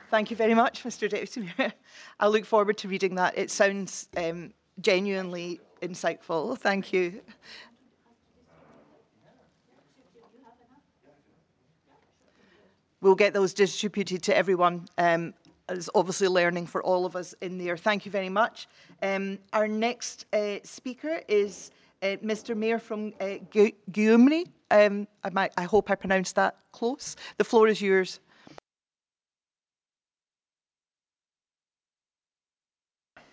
Thank you very much, Mr Deputy Mayor. I look forward to reading that. It sounds genuinely insightful. Thank you. We'll get those distributed to everyone. It's obviously learning for all of us in there. Thank you very much. Our next speaker is Mr Mayor from Gyumri. I hope I pronounced that close. The floor is yours.